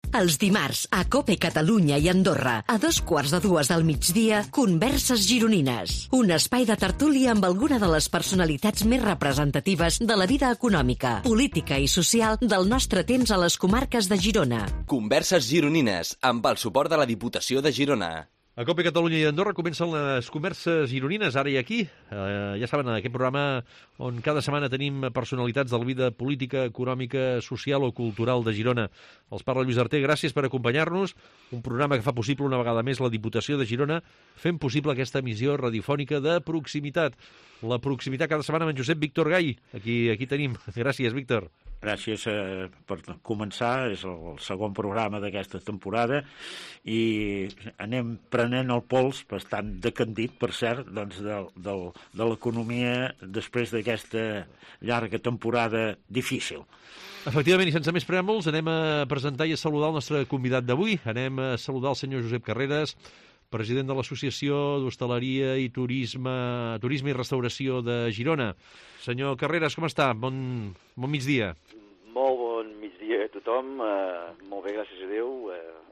Els dimarts, a COPE Catalunya i Andorra, a 2:15 del migdia, Converses Gironines. Un espai de tertúlia amb alguna de les personalitats més representatives de la vida econòmica, política i social del nostre temps a les comarques de Girona. Converses Gironines, amb el suport de la Diputació de Girona. A COPE Catalunya i Andorra comencen les converses gironines, ara i aquí. Ja saben, aquest programa on cada setmana tenim personalitats de la vida política, econòmica, social o cultural de Girona. Els parla Lluís Arter, gràcies per acompanyar-nos. Un programa que fa possible una vegada més la Diputació de Girona, fent possible aquesta emissió radiofònica de proximitat. La proximitat cada setmana amb en Josep Víctor Gai. Aquí tenim. Gràcies, Víctor. Gràcies per començar, és el segon programa d'aquesta temporada i anem prenent el pols bastant decandit, per cert, doncs de l'economia després d'aquesta llarga temporada difícil. Efectivament, i sense més preàmbuls, anem a presentar i a saludar el nostre convidat d'avui. Anem a saludar el senyor Josep Carreras, president de l'Associació d'Hostaleria i Turisme i Restauració de Girona. Senyor Carreras, com està? Bon migdia. Molt bon migdia a tothom, molt bé, gràcies a Déu,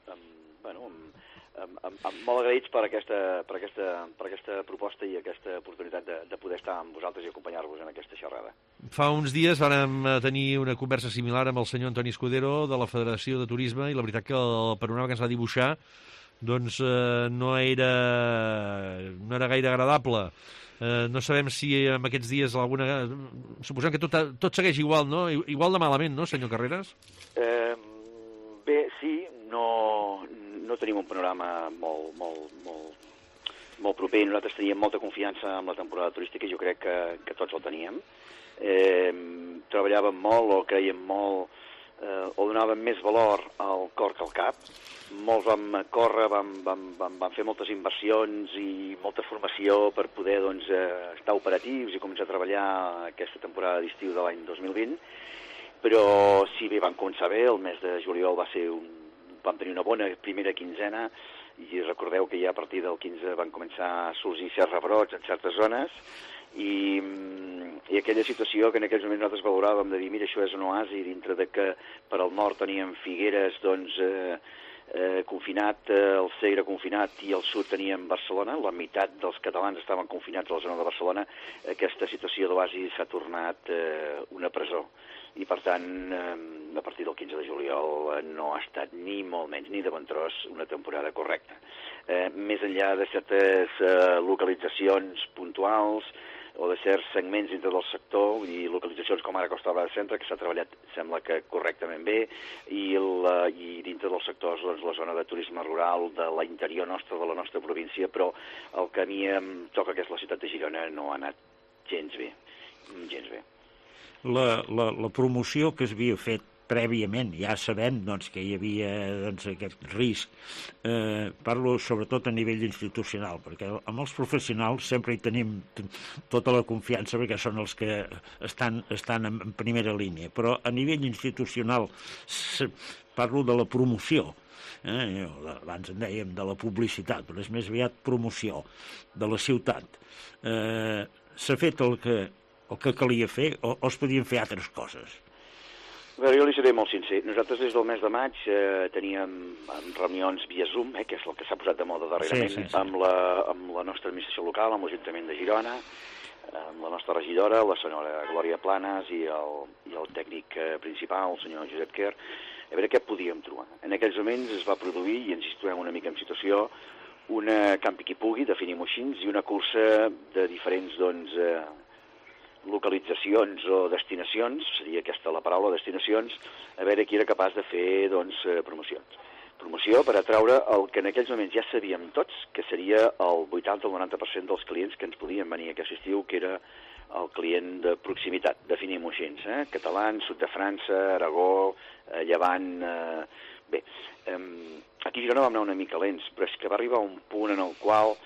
molt agraïts per aquesta proposta i aquesta oportunitat de poder estar amb vosaltres i acompanyar-vos en aquesta xerrada. Fa uns dies vàrem tenir una conversa similar amb el senyor Antoni Escudero de la Federació de Turisme i la veritat que el panorama que ens va dibuixar doncs no era gaire agradable. No sabem si en aquests dies suposem que tot segueix igual, no? Igual de malament, no, senyor Carreras? Bé, sí, no tenim un panorama molt proper. Nosaltres teníem molta confiança en la temporada turística i jo crec que tots el teníem. Treballàvem molt o creiem molt o donàvem més valor al cor que al cap. Molts vam córrer, vam fer moltes inversions i molta formació per poder estar operatius i començar a treballar aquesta temporada d'estiu de l'any 2020, però si bé vam començar bé, el mes de juliol vam tenir una bona primera quinzena i recordeu que ja a partir del 15 van començar a sorgir certs rebrots en certes zones i aquella situació que en aquells moments nosaltres valoràvem de dir, mira, això és un oasi, dintre de que per al nord teníem Figueres, confinat, el Segre confinat i al sud teníem Barcelona, la meitat dels catalans estaven confinats a la zona de Barcelona, aquesta situació d'oasi s'ha tornat una presó. I, per tant, a partir del 15 de juliol no ha estat ni molt menys, ni de bon tros, una temporada correcta. Més enllà de certes localitzacions puntuals o de certs segments dintre del sector i localitzacions com ara Costa Brava de Centre, que s'ha treballat, sembla que correctament bé, i dintre dels sectors la zona de turisme rural de l'interior nostre, de la nostra província, però el que a mi em toca, que és la ciutat de Girona, no ha anat gens bé. La promoció que s'havia fet prèviament, ja sabem que hi havia aquest risc. Parlo sobretot a nivell institucional, perquè amb els professionals sempre hi tenim tota la confiança, perquè són els que estan en primera línia, però a nivell institucional parlo de la promoció. Abans en dèiem de la publicitat, però és més aviat promoció de la ciutat. S'ha fet el que calia fer o es podien fer altres coses? Bé, jo li seré molt sincer. Nosaltres des del mes de maig teníem reunions via Zoom, que és el que s'ha posat de moda darrerament, sí. Amb la nostra administració local, amb l'Ajuntament de Girona, amb la nostra regidora, la senyora Glòria Planes i el tècnic principal, el senyor Josep Quer, a veure què podíem trobar. En aquells moments es va produir, i ens hi situem una mica en situació, una campi qui pugui, definim-ho així, i una cursa de diferents, localitzacions o destinacions, seria aquesta la paraula, destinacions, a veure qui era capaç de fer, promocions. Promoció per atraure el que en aquells moments ja sabíem tots, que seria el 80 o el 90% dels clients que ens podien venir aquest estiu, que era el client de proximitat, definim-ho així, catalans, sud de França, Aragó, Llevant... Bé, aquí a Girona vam anar una mica lents, però és que va arribar un punt en el qual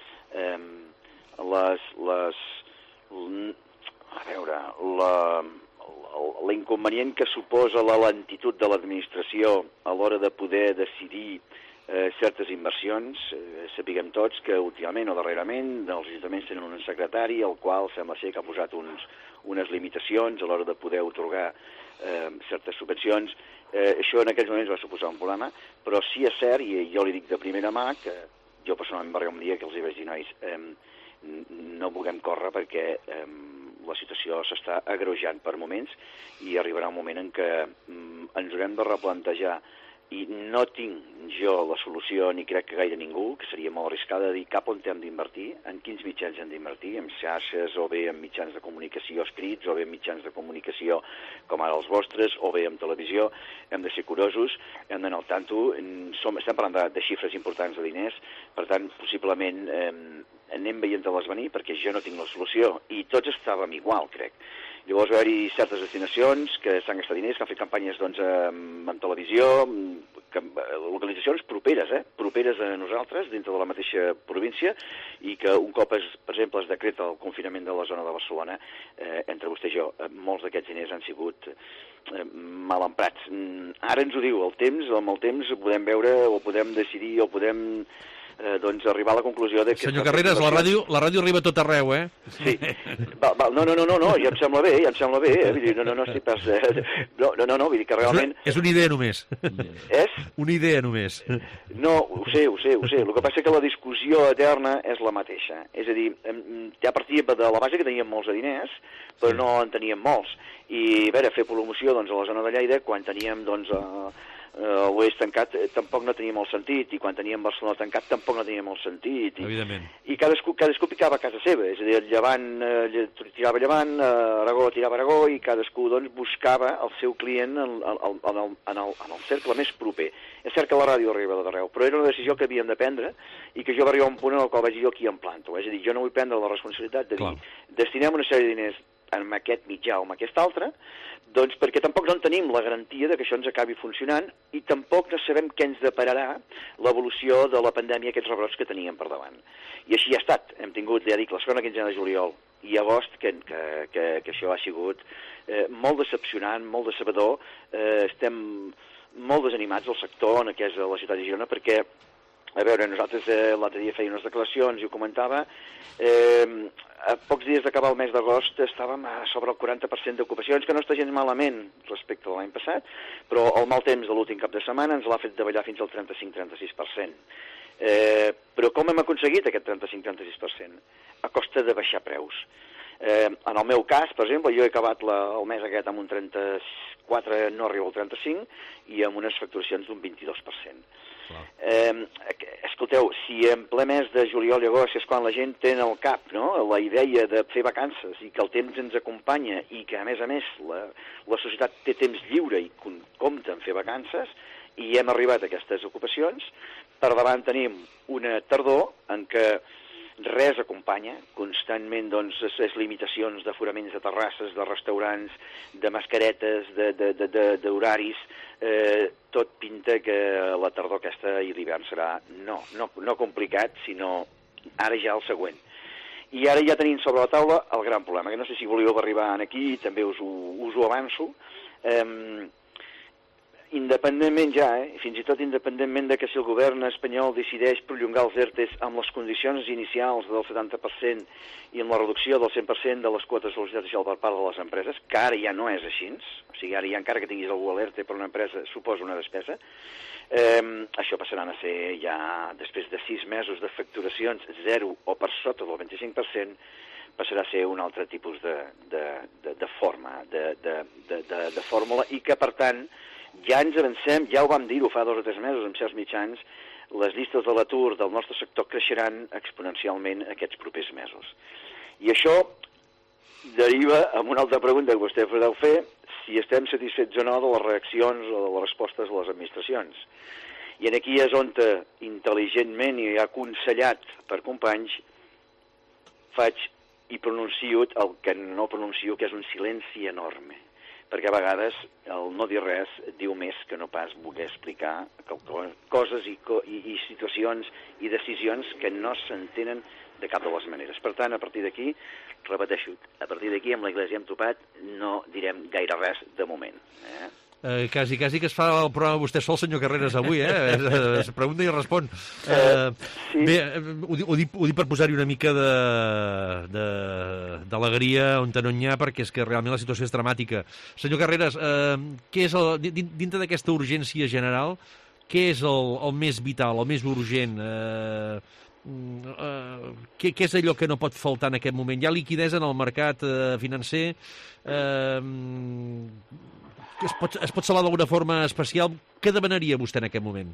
l'inconvenient que suposa la lentitud de l'administració a l'hora de poder decidir certes inversions. Sapiguem tots que últimament o darrerament els ajuntaments tenen un secretari al qual sembla ser que ha posat unes limitacions a l'hora de poder otorgar certes subvencions. Això en aquells moments va suposar un problema, però sí és cert, i jo li dic de primera mà, que jo personalment va arribar un dia que els hi vaig dir, nois, no puguem córrer perquè la situació s'està agreujant per moments i arribarà un moment en què ens haurem de replantejar, i no tinc jo la solució, ni crec que gaire ningú, que seria molt arriscada de dir cap on hem d'invertir, en quins mitjans hem d'invertir, en xarxes o bé en mitjans de comunicació escrits o bé en mitjans de comunicació com ara els vostres o bé en televisió. Hem de ser curosos, hem d'anar al tanto, estem parlant de xifres importants de diners, per tant, possiblement anem veient-les venir perquè jo no tinc la solució i tots estàvem igual, crec. Llavors va haver-hi certes destinacions que s'han gastat diners, que han fet campanyes en televisió, localitzacions properes a nosaltres, dintre de la mateixa província, i que un cop, per exemple, es decreta el confinament de la zona de Barcelona, entre vostè i jo, molts d'aquests diners han sigut mal emprats. Ara ens ho diu el temps, amb el temps ho podem veure o podem decidir o podem arribar a la conclusió de que... Senyor Carreras, la ràdio arriba a tot arreu, eh? Sí. No, ja em sembla bé, Vull dir, no estic pas... No, vull dir que realment... És una idea només. És? Una idea només. No, ho sé. El que passa és que la discussió eterna és la mateixa. És a dir, ja partíem de la base que teníem molts de diners, però no en teníem molts. I, a veure, fer promoció a la zona de Lleida, quan teníem, l'oest tancat tampoc no tenia molt sentit, i quan teníem Barcelona tancat tampoc no tenia molt sentit, i cadascú picava a casa seva, és a dir, el Llevant tirava Llevant, Aragó tirava Aragó, i cadascú buscava el seu client en el cercle més proper. És cert que la ràdio arriba de d'arreu, però era una decisió que havíem de prendre i que jo va arribar a un punt en el qual vaig dir jo aquí em planto, és a dir, jo no vull prendre la responsabilitat de dir, destinem una sèrie de diners en aquest mitjà o en aquest altre, doncs perquè tampoc no en tenim la garantia de que això ens acabi funcionant i tampoc no sabem què ens depararà l'evolució de la pandèmia, aquests rebrots que teníem per davant. I així ha estat. Hem tingut, ja dic, la segona quinzena de juliol i agost, que això ha sigut molt decepcionant, molt decebedor. Estem molt desanimats al sector, en el que és la ciutat de Girona, perquè, a veure, nosaltres l'altre dia feia unes declaracions i ho comentava, a pocs dies d'acabar el mes d'agost estàvem a sobre el 40% d'ocupacions, que no està gens malament respecte a l'any passat, però el mal temps de l'últim cap de setmana ens l'ha fet davallar fins al 35-36%. Però com hem aconseguit aquest 35-36%? A costa de baixar preus. En el meu cas, per exemple, jo he acabat el mes aquest amb un 34, no arriba al 35, i amb unes facturacions d'un 22%. Escolteu, si en ple mes de juliol i agost és quan la gent té en el cap, no?, la idea de fer vacances i que el temps ens acompanya i que a més la societat té temps lliure i compta en fer vacances, i hem arribat a aquestes ocupacions, per davant tenim una tardor en què res acompanya, constantment les limitacions d'aforaments de terrasses, de restaurants, de mascaretes, d'horaris, tot pinta que la tardor aquesta i l'hivern serà no complicat, sinó ara ja el següent. I ara ja tenim sobre la taula el gran problema, que no sé si volíeu arribar aquí, també us ho avanço, independentment fins i tot independentment de que si el govern espanyol decideix prolongar els ERTEs amb les condicions inicials del 70% i amb la reducció del 100% de les quotes de velocitat social per part de les empreses, que ara ja no és així, o sigui, ara ja encara que tinguis algú a l'ERTE per una empresa suposa una despesa, això passaran a ser ja, després de 6 mesos de facturacions, 0 o per sota del 25%, passarà a ser un altre tipus de forma, de fórmula, i que, per tant, ja ens avancem, ja ho vam dir-ho fa 2 o 3 mesos amb certs mitjans, les llistes de l'atur del nostre sector creixeran exponencialment aquests propers mesos. I això deriva amb una altra pregunta que vostè podeu fer, si estem satisfets o no de les reaccions o de les respostes de les administracions. I aquí és on intel·ligentment i aconsellat per companys faig i pronuncio el que no pronuncio, que és un silenci enorme, perquè a vegades el no dir res diu més que no pas voler explicar coses i situacions i decisions que no s'entenen de cap de les maneres. Per tant, a partir d'aquí, repeteixo, a partir d'aquí amb l'Església hem topat, no direm gaire res de moment. Quasi que es fa el programa vostè sol, senyor Carreras, avui, es pregunta i respon. Sí. Bé, ho dic per posar-hi una mica d'alegria on no n'hi ha, perquè és que realment la situació és dramàtica. Senyor Carreras, què és dintre d'aquesta urgència general, què és el més vital, el més urgent? Què és allò que no pot faltar en aquest moment? Hi ha liquiditat en el mercat financer? Es pot salvar d'alguna forma especial? Què demanaria vostè en aquest moment?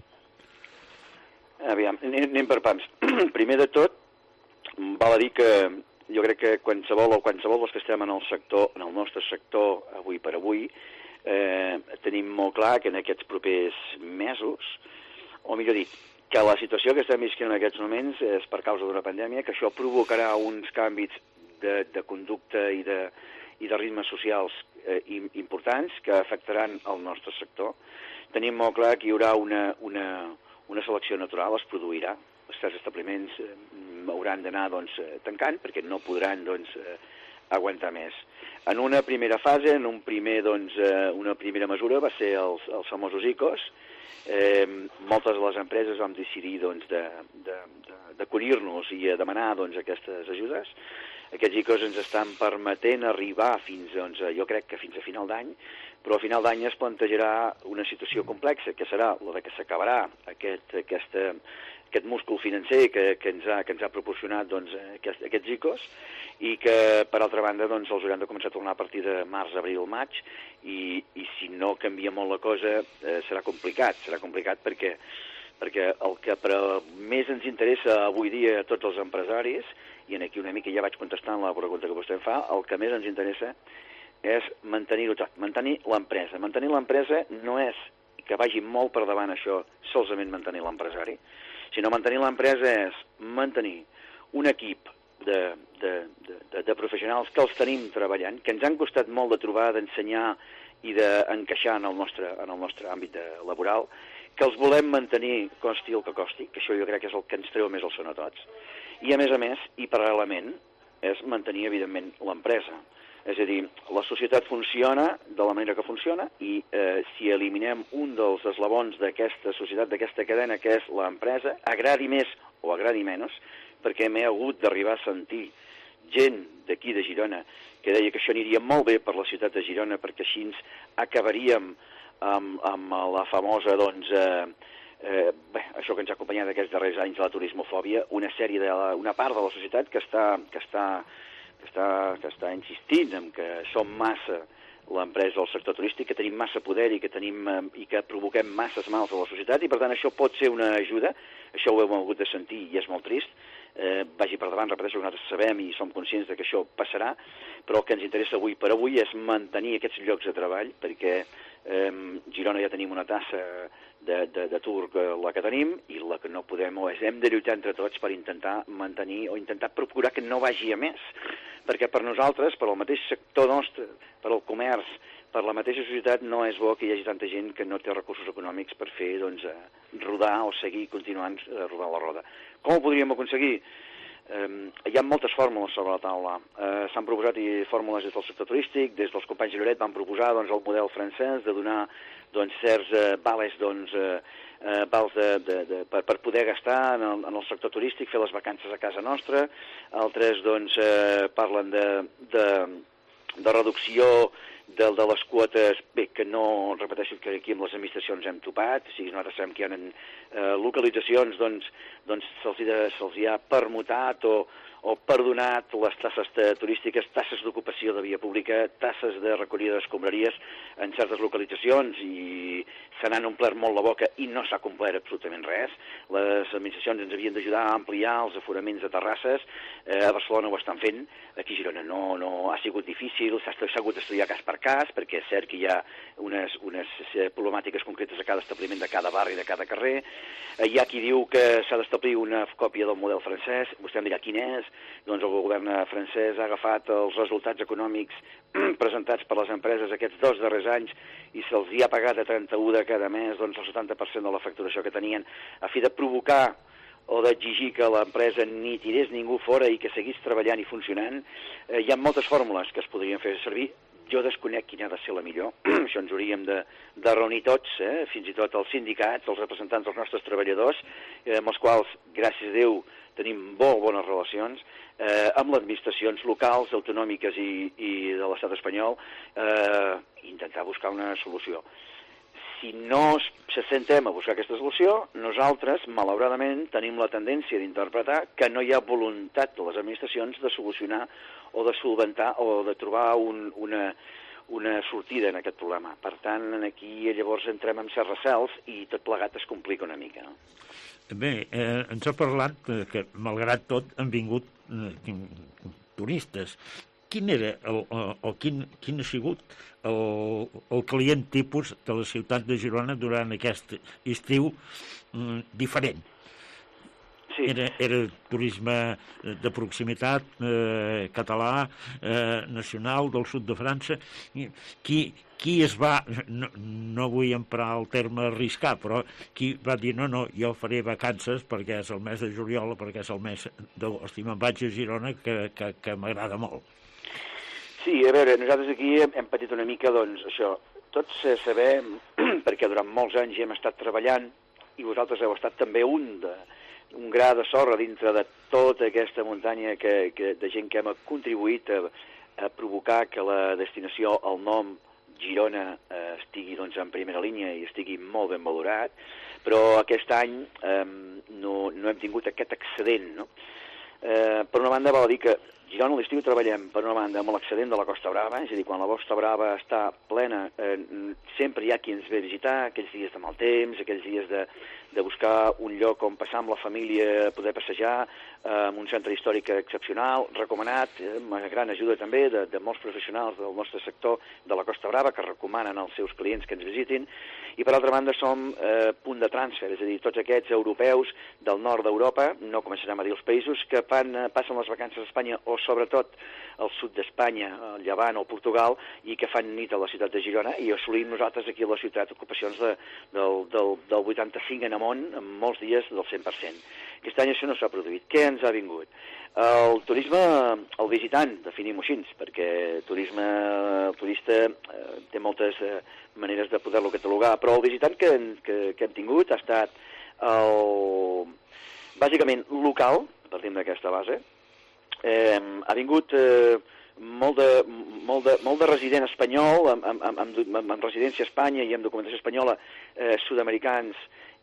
Aviam, anem per pams. Primer de tot, val a dir que jo crec que qualsevol dels que estem en el nostre sector, avui per avui, tenim molt clar que en aquests propers mesos, o millor dit, que la situació que estem visquent en aquests moments és per causa d'una pandèmia, que això provocarà uns canvis de conducta i de ritmes socials importants que afectaran el nostre sector. Tenim molt clar que hi haurà una selecció natural, es produirà. Els certs establiments hauran d'anar tancant perquè no podran aguantar més. En una primera fase, una primera mesura va ser els famosos ICOs. Moltes de les empreses vam decidir d'acollir-nos i a demanar aquestes ajudes. Aquests ICOs ens estan permetent arribar jo crec que fins a final d'any, però a final d'any es plantejarà una situació complexa, que serà la que s'acabarà aquest múscul financer que ens ha proporcionat aquests ICOs, i que, per altra banda, els hauran de començar a tornar a partir de març, abril, maig, i si no canvia molt la cosa serà complicat perquè el que més ens interessa avui dia a tots els empresaris, i aquí una mica ja vaig contestant la pregunta que vostè em fa, el que més ens interessa és mantenir-ho tot, mantenir l'empresa. Mantenir l'empresa no és que vagi molt per davant això, solament mantenir l'empresari, sinó mantenir l'empresa és mantenir un equip de professionals que els tenim treballant, que ens han costat molt de trobar, d'ensenyar i d'encaixar en el nostre àmbit laboral, que els volem mantenir costi el que costi, que això jo crec que és el que ens treu més el son a tots, i a més, i paral·lelament, és mantenir, evidentment, l'empresa. És a dir, la societat funciona de la manera que funciona i si eliminem un dels eslabons d'aquesta societat, d'aquesta cadena, que és l'empresa, agradi més o agradi menys, perquè m'he hagut d'arribar a sentir gent d'aquí de Girona que deia que això aniria molt bé per la ciutat de Girona, perquè així acabaríem amb la famosa, això que ens ha acompanyat aquests darrers anys de la turismofòbia, una part de la societat que està insistint en que som massa l'empresa del sector turístic, que tenim massa poder i que provoquem masses mals a la societat, i per tant això pot ser una ajuda. Això ho hem hagut de sentir i és molt trist. Vagi per davant, repeteixo, que nosaltres sabem i som conscients que això passarà, però el que ens interessa avui per avui és mantenir aquests llocs de treball, perquè Girona ja tenim una tassa d'atur la que tenim, i la que no podem hem de lluitar entre tots per intentar mantenir o intentar procurar que no vagi a més, perquè per nosaltres, per al mateix sector nostre, per al comerç, per la mateixa societat, no és bo que hi hagi tanta gent que no té recursos econòmics per fer rodar o seguir continuant rodant la roda. Com ho podríem aconseguir? Hi ha moltes fórmules sobre la taula. S'han proposat fórmules des del sector turístic, des dels companys de Lloret van proposar el model francès de donar certs vales per poder gastar en el sector turístic, fer les vacances a casa nostra. Altres parlen de reducció de les quotes, bé, que no, repeteixo, que aquí amb les administracions hem topat, o sigui, nosaltres sabem que hi ha localitzacions, se'ls ha permutat o perdonat les tasses turístiques, tasses d'ocupació de via pública, tasses de recollida d'escombraries en certes localitzacions, i se n'han omplert molt la boca i no s'ha complert absolutament res. Les administracions ens havien d'ajudar a ampliar els aforaments de terrasses, a Barcelona ho estan fent, aquí a Girona no ha sigut difícil, s'ha hagut d'estudiar cas per cas, perquè és cert que hi ha unes problemàtiques concretes a cada establiment de cada barri, de cada carrer. Hi ha qui diu que s'ha d'establir una còpia del model francès, vostè em dirà quin és. Doncs el govern francès ha agafat els resultats econòmics presentats per les empreses aquests 2 darrers anys i se'ls ha pagat a 31 de cada mes el 70% de la facturació que tenien, a fi de provocar o d'exigir que l'empresa ni tirés ningú fora i que seguís treballant i funcionant. Hi ha moltes fórmules que es podrien fer servir Jo desconec quina ha de ser la millor. Això ens hauríem de reunir tots, fins i tot els sindicats, els representants dels nostres treballadors, amb els quals, gràcies a Déu, tenim molt bones relacions, amb les administracions locals, autonòmiques i de l'estat espanyol, intentar buscar una solució. Si no s'assentem a buscar aquesta solució, nosaltres, malauradament, tenim la tendència d'interpretar que no hi ha voluntat de les administracions de solucionar o de solventar o de trobar una sortida en aquest problema. Per tant, aquí llavors entrem en certs recels i tot plegat es complica una mica. No? Bé, ens ha parlat que, malgrat tot, han vingut turistes. Quin era quin ha sigut el client tipus de la ciutat de Girona durant aquest estiu diferent? Sí. Era turisme de proximitat, català, nacional, del sud de França. Qui es va, no vull emprar el terme arriscar, però qui va dir no, jo faré vacances perquè és el mes de juliol o perquè és el mes d'agost i me'n vaig a Girona que m'agrada molt. Sí, a veure, nosaltres aquí hem patit una mica, doncs, això. Tots sabem, perquè durant molts anys hi hem estat treballant, i vosaltres heu estat també un gra de sorra dintre de tota aquesta muntanya de gent que hem contribuït a provocar que la destinació, el nom Girona, estigui doncs, en primera línia i estigui molt ben valorat, però aquest any no hem tingut aquest excedent, no? Per una banda, val a dir que Girona a l'estiu treballem, per una banda, amb l'excedent de la Costa Brava, és a dir, quan la Costa Brava està plena, sempre hi ha qui ens ve a visitar, aquells dies de mal temps, aquells dies de buscar un lloc on passar amb la família, poder passejar, amb un centre històric excepcional, recomanat, amb una gran ajuda també de molts professionals del nostre sector de la Costa Brava, que recomanen als seus clients que ens visitin, i per altra banda som punt de transfer, és a dir, tots aquests europeus del nord d'Europa, no començarem a dir els països, que passen les vacances a Espanya o sobretot al sud d'Espanya, al Llevant o al Portugal, i que fan nit a la ciutat de Girona, i assolim nosaltres aquí a la ciutat ocupacions del 85 en amunt, en molts dies del 100%. Aquest any això no s'ha produït. Què ens ha vingut? El turisme, el visitant, definim-ho així, perquè el turista té moltes maneres de poder-lo catalogar, però el visitant que hem tingut ha estat bàsicament local, partim d'aquesta base. Ha vingut molt de resident espanyol, amb residència a Espanya i amb documentació espanyola, sud-americans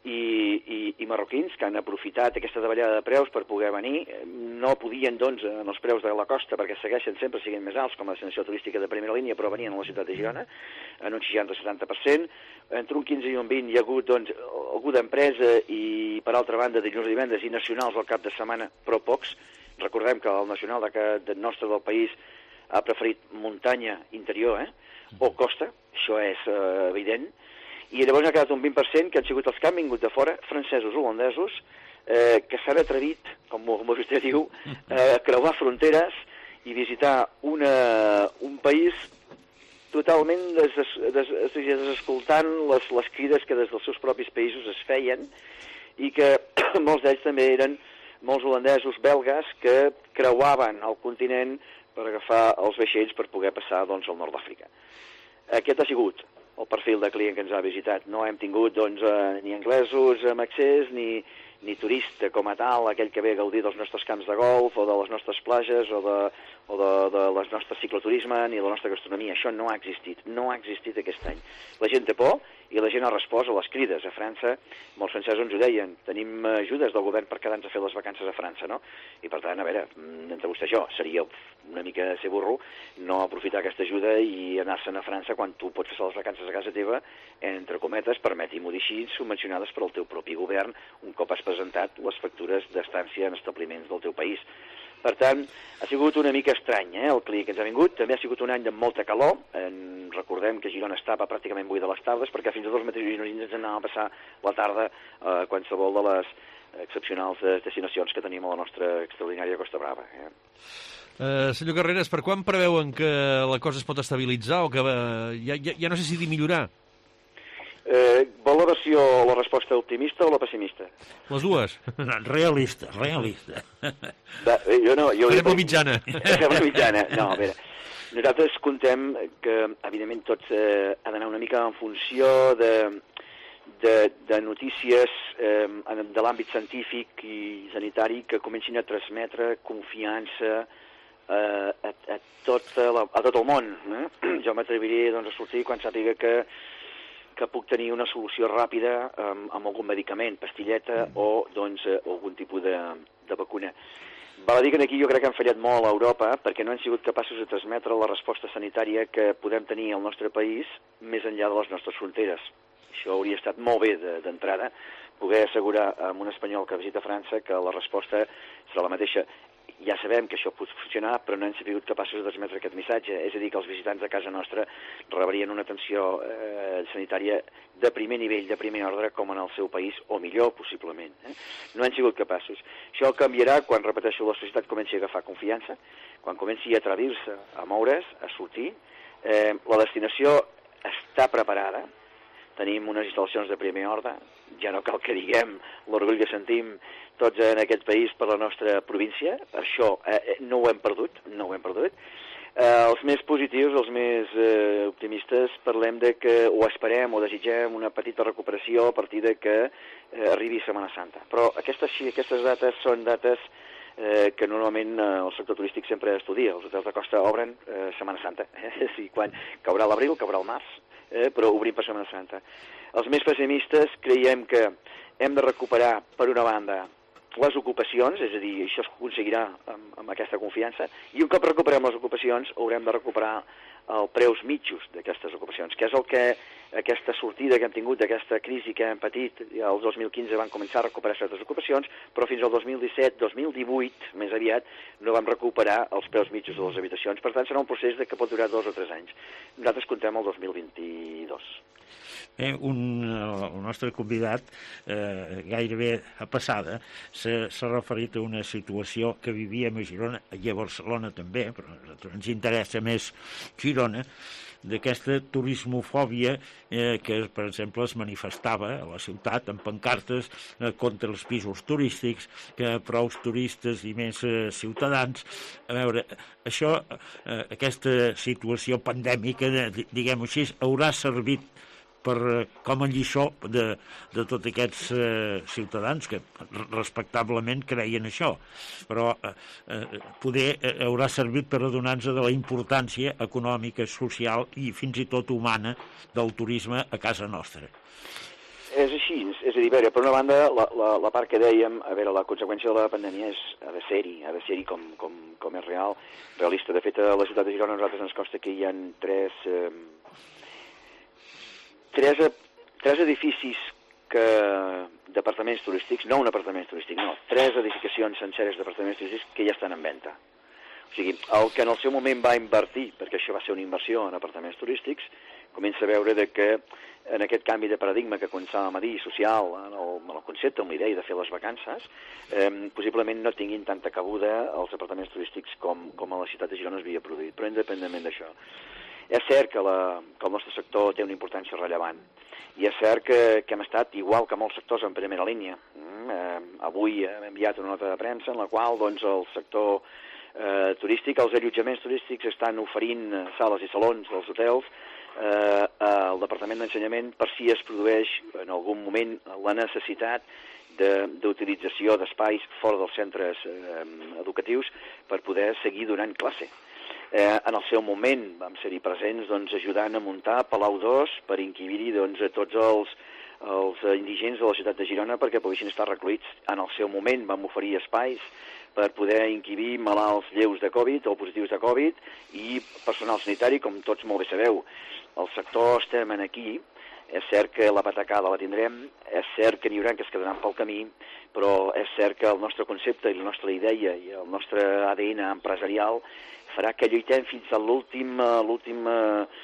i marroquins, que han aprofitat aquesta davallada de preus per poder venir. No podien, doncs, en els preus de la costa, perquè segueixen sempre siguent més alts com a destinació turística de primera línia, però venien a la ciutat de Girona, en un 60-70%. Entre un 15 i un 20 hi ha hagut, doncs, algú d'empresa i, per altra banda, dilluns i divendres i nacionals al cap de setmana, però pocs. Recordem que el nacional nostre del país ha preferit muntanya interior, o costa, això és evident, i llavors ha quedat un 20% que han sigut els que han vingut de fora, francesos, holandesos, que s'han atrevit, com vostè diu, a creuar fronteres i visitar un país totalment desescoltant les crides que des dels seus propis països es feien, i que molts d'ells també eren molts holandesos, belgues, que creuaven el continent per agafar els vaixells per poder passar, doncs, al nord d'Àfrica. Aquest ha sigut el perfil de client que ens ha visitat. No hem tingut, doncs, ni anglesos amb accés, ni turista com a tal, aquell que ve a gaudir dels nostres camps de golf o de les nostres plages o de les nostres cicloturisme ni de la nostra gastronomia. Això no ha existit. No ha existit aquest any. La gent té por i la gent ha respost a les crides. A França, molts francesos ens ho deien, tenim ajudes del govern per quedar-nos a fer les vacances a França, no? I per tant, a veure, entre vostè i jo, seria una mica ser burro no aprofitar aquesta ajuda i anar-se'n a França quan tu pots fer les vacances a casa teva, entre cometes, permeti-m'ho dir així, subvencionades per al teu propi govern, un cop has presentat les factures d'estància en establiments del teu país. Per tant, ha sigut una mica estrany, el client que ens ha vingut. També ha sigut un any de molta calor. Recordem que Girona estava pràcticament buida a les tardes, perquè fins i tot els mateixos gironins ens anàvem a passar la tarda a qualsevol de les excepcionals destinacions que tenim a la nostra extraordinària Costa Brava. Senyor Carreras, per quan preveuen que la cosa es pot estabilitzar o que ja no sé si dir millorar? Vol la versió, la resposta optimista o la pessimista? Les dues. Realista. Jo no, farem la mitjana. Farem la mitjana. No, a veure, nosaltres contem que, evidentment, tot ha d'anar una mica en funció de notícies de l'àmbit científic i sanitari que comencin a transmetre confiança a tot el món. Jo m'atreviré a sortir quan sàpiga que puc tenir una solució ràpida amb algun medicament, pastilleta o algun tipus de vacuna. Val a dir que aquí jo crec que han fallat molt a Europa perquè no han sigut capaços de transmetre la resposta sanitària que podem tenir al nostre país més enllà de les nostres fronteres. Això hauria estat molt bé d'entrada, poder assegurar a un espanyol que visita França que la resposta serà la mateixa. Ja sabem que això pot funcionar, però no hem sigut capaços de transmetre aquest missatge. És a dir, que els visitants de casa nostra rebrien una atenció sanitària de primer nivell, de primer ordre, com en el seu país, o millor, possiblement. No hem sigut capaços. Això canviarà quan, repeteixo, la societat comenci a agafar confiança, quan comenci a atrevir-se a moure's, a sortir. La destinació està preparada, tenim unes instal·lacions de primer ordre, ja no cal que diguem l'orgull que sentim tots en aquest país per la nostra província, això no ho hem perdut. Els més positius, els més optimistes, parlem de que o esperem o desitgem una petita recuperació a partir de que arribi Setmana Santa. Però aquestes dates són dates que normalment el sector turístic sempre estudia. Els hotels de costa obren Setmana Santa. Quan caurà l'abril, caurà el març, però obrim per Setmana Santa. Els més pessimistes creiem que hem de recuperar, per una banda, les ocupacions, és a dir, això es aconseguirà amb aquesta confiança, i un cop recuperem les ocupacions haurem de recuperar els preus mitjos d'aquestes ocupacions, que és el que aquesta sortida que hem tingut d'aquesta crisi que hem patit, el 2015 van començar a recuperar certes ocupacions, però fins al 2017-2018, més aviat, no vam recuperar els preus mitjos de les habitacions. Per tant, serà un procés que pot durar 2 o 3 anys. Nosaltres contem el 2022. El nostre convidat gairebé a passada s'ha referit a una situació que vivíem a Girona i a Barcelona també, però ens interessa més Girona, d'aquesta turismofòbia que, per exemple, es manifestava a la ciutat amb pancartes contra els pisos turístics, que prous turistes i més ciutadans. A veure, això, aquesta situació pandèmica, diguem-ho així, haurà servit com a lliçó de tots aquests ciutadans que respectablement creien això, però poder haurà servit per adonar-nos de la importància econòmica, social i fins i tot humana del turisme a casa nostra. És així, és a dir, per una banda, la part que dèiem, la conseqüència de la pandèmia ha de ser-hi com és realista. De fet, a la ciutat de Girona a nosaltres ens consta que hi ha tres edificis d'apartaments turístics, no un apartament turístic, no, 3 edificacions senceres d'apartaments turístics que ja estan en venda. O sigui, el que en el seu moment va invertir, perquè això va ser una inversió en apartaments turístics, comença a veure que en aquest canvi de paradigma que començàvem a dir, social, en el concepte, amb la idea de fer les vacances, possiblement no tinguin tanta cabuda els apartaments turístics com a la ciutat de Girona es havia produït. Però independentment d'això, és cert que el nostre sector té una importància rellevant i és cert que hem estat, igual que molts sectors, en primera línia. Avui hem enviat una nota de premsa en la qual el sector turístic, els allotjaments turístics estan oferint sales i salons dels hotels al Departament d'Ensenyament per si es produeix en algun moment la necessitat d'utilització d'espais fora dels centres educatius per poder seguir donant classe. En el seu moment vam ser-hi presents ajudant a muntar Palau 2 per inquibir-hi tots els indigents de la ciutat de Girona perquè poguessin estar recluïts. En el seu moment vam oferir espais per poder inquibir malalts lleus de Covid o positius de Covid i personal sanitari, com tots molt bé sabeu. El sector estem aquí, és cert que la patacada la tindrem, és cert que n'hi haurà que es quedaran pel camí, però és cert que el nostre concepte i la nostra idea i el nostre ADN empresarial farà que lluitem fins a l'últim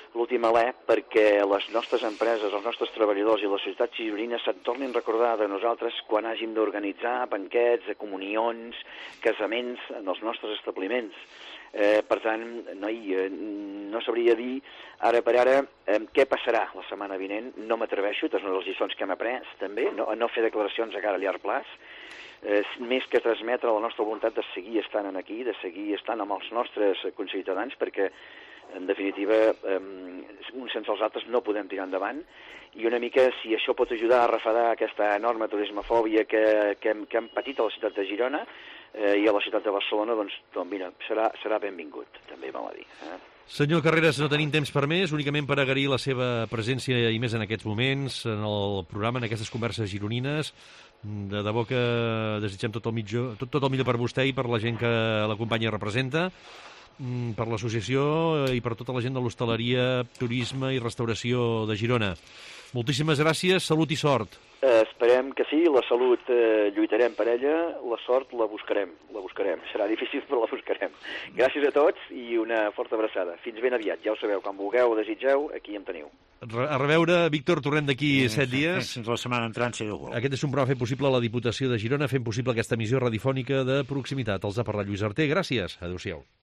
l'últim alè perquè les nostres empreses, els nostres treballadors i la societat gironina se'n tornin a recordar de nosaltres quan hàgim d'organitzar banquets, comunions, casaments en els nostres establiments. Per tant, no sabria dir ara per ara què passarà la setmana vinent. No m'atreveixo, és una de les lliçons que hem après també, no fer declaracions a llarg plaç, més que transmetre la nostra voluntat de seguir estant aquí, de seguir estant amb els nostres conciutadans, perquè en definitiva, uns sense els altres no podem tirar endavant, i una mica si això pot ajudar a refredar aquesta enorme turismofòbia que hem patit a la ciutat de Girona i a la ciutat de Barcelona, doncs mira, serà benvingut, també val a dir. Senyor Carreras, no tenim temps per més, únicament per agrair la seva presència i més en aquests moments, en el programa, en aquestes converses gironines. De debò que desitgem tot el millor per vostè i per la gent que l'acompanya i representa, per l'associació i per tota la gent de l'hostaleria, turisme i restauració de Girona. Moltíssimes gràcies, salut i sort. Esperem que sí, la salut lluitarem per ella, la sort la buscarem. Serà difícil, però la buscarem. Gràcies a tots i una forta abraçada. Fins ben aviat, ja ho sabeu, quan vulgueu o desitgeu, aquí em teniu. A reveure, Víctor, tornem d'aquí 7 dies. Fins la setmana entrant, si Déu vol. Aquest és un programa fet possible a la Diputació de Girona, fent possible aquesta emissió radiofònica de proximitat. Els ha parlat Lluís Arter. Gràcies. Adéu-siau.